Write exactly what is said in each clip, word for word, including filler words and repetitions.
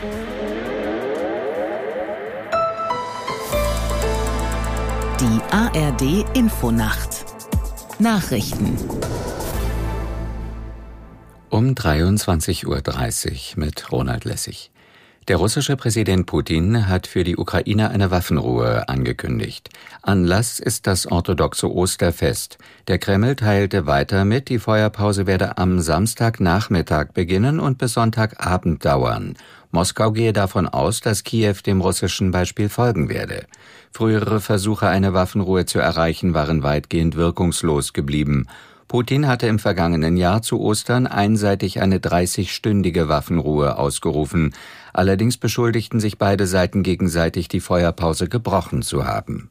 Die A R D-Infonacht Nachrichten um dreiundzwanzig Uhr dreißig mit Ronald Lessig. Der russische Präsident Putin hat für die Ukraine eine Waffenruhe angekündigt. Anlass ist das orthodoxe Osterfest. Der Kreml teilte weiter mit, die Feuerpause werde am Samstagnachmittag beginnen und bis Sonntagabend dauern. Moskau gehe davon aus, dass Kiew dem russischen Beispiel folgen werde. Frühere Versuche, eine Waffenruhe zu erreichen, waren weitgehend wirkungslos geblieben. Putin hatte im vergangenen Jahr zu Ostern einseitig eine dreißigstündige Waffenruhe ausgerufen. Allerdings beschuldigten sich beide Seiten gegenseitig, die Feuerpause gebrochen zu haben.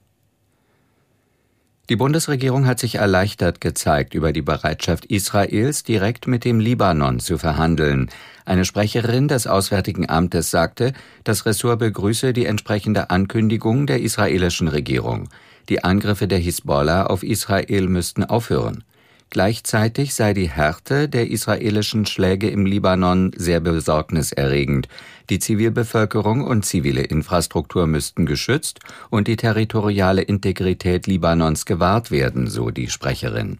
Die Bundesregierung hat sich erleichtert gezeigt über die Bereitschaft Israels, direkt mit dem Libanon zu verhandeln. Eine Sprecherin des Auswärtigen Amtes sagte, das Ressort begrüße die entsprechende Ankündigung der israelischen Regierung. Die Angriffe der Hisbollah auf Israel müssten aufhören. Gleichzeitig sei die Härte der israelischen Schläge im Libanon sehr besorgniserregend. Die Zivilbevölkerung und zivile Infrastruktur müssten geschützt und die territoriale Integrität Libanons gewahrt werden, so die Sprecherin.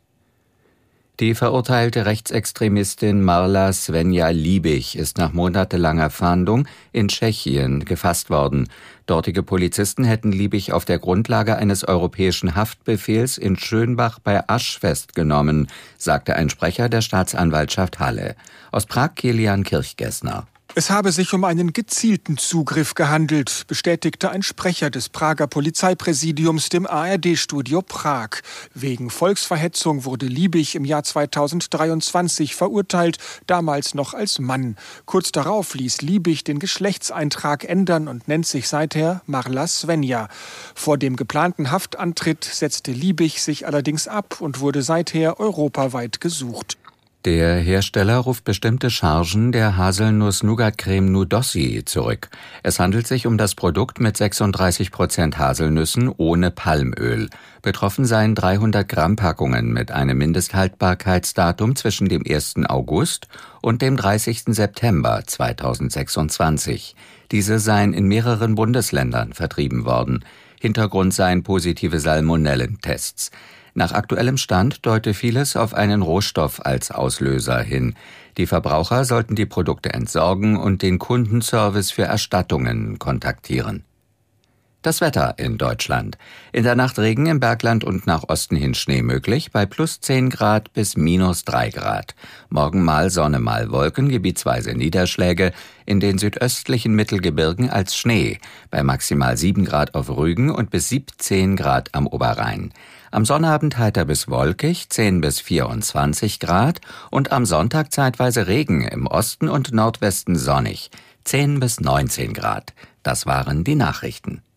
Die verurteilte Rechtsextremistin Marla Svenja Liebig ist nach monatelanger Fahndung in Tschechien gefasst worden. Dortige Polizisten hätten Liebig auf der Grundlage eines europäischen Haftbefehls in Schönbach bei Asch festgenommen, sagte ein Sprecher der Staatsanwaltschaft Halle. Aus Prag Kilian Kirchgessner. Es habe sich um einen gezielten Zugriff gehandelt, bestätigte ein Sprecher des Prager Polizeipräsidiums dem A R D-Studio Prag. Wegen Volksverhetzung wurde Liebig im Jahr zweitausenddreiundzwanzig verurteilt, damals noch als Mann. Kurz darauf ließ Liebig den Geschlechtseintrag ändern und nennt sich seither Marla Svenja. Vor dem geplanten Haftantritt setzte Liebig sich allerdings ab und wurde seither europaweit gesucht. Der Hersteller ruft bestimmte Chargen der Haselnuss-Nougat-Creme Nudossi zurück. Es handelt sich um das Produkt mit sechsunddreißig Prozent Haselnüssen ohne Palmöl. Betroffen seien dreihundert Gramm Packungen mit einem Mindesthaltbarkeitsdatum zwischen dem ersten August und dem dreißigsten September zweitausendsechsundzwanzig. Diese seien in mehreren Bundesländern vertrieben worden. Hintergrund seien positive Salmonellentests. Nach aktuellem Stand deute vieles auf einen Rohstoff als Auslöser hin. Die Verbraucher sollten die Produkte entsorgen und den Kundenservice für Erstattungen kontaktieren. Das Wetter in Deutschland. In der Nacht Regen im Bergland und nach Osten hin Schnee möglich, bei plus zehn Grad bis minus drei Grad. Morgen mal Sonne, mal Wolken, gebietsweise Niederschläge, in den südöstlichen Mittelgebirgen als Schnee, bei maximal sieben Grad auf Rügen und bis siebzehn Grad am Oberrhein. Am Sonnabend heiter bis wolkig, zehn bis vierundzwanzig Grad und am Sonntag zeitweise Regen, im Osten und Nordwesten sonnig, zehn bis neunzehn Grad. Das waren die Nachrichten.